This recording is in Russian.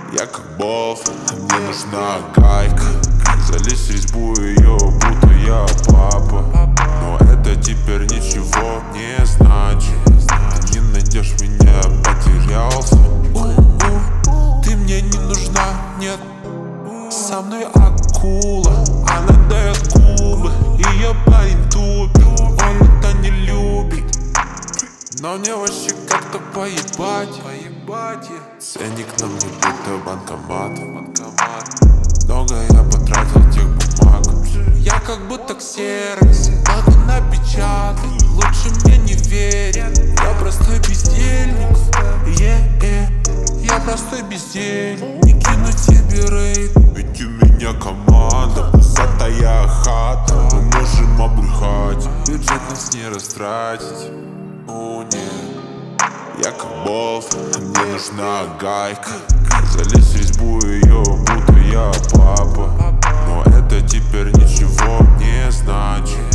Я как болт, мне нужна гайка. Залезь в резьбу ее, будто я папа. Но это теперь ничего не значит. Ты не найдешь меня, потерялся. Ты мне не нужна, нет. Со мной акула, она дает губы. Ее парень тупит, он это не любит. Но мне вообще как-то поебать. Ценник на мне будто банкомат. Много я потратил тех бумаг. Я как будто ксерокс, могу напечатать. Лучше мне не верить. Я простой бездельник. Я простой бездельник. Не кину тебе рейд, ведь у меня команда, пузатая хата. Мы можем обрыхать, бюджет нас не растратить. О, нет. Я как болт, мне нужна гайка. Залезь в резьбу ее, будто я папа. Но это теперь ничего не значит.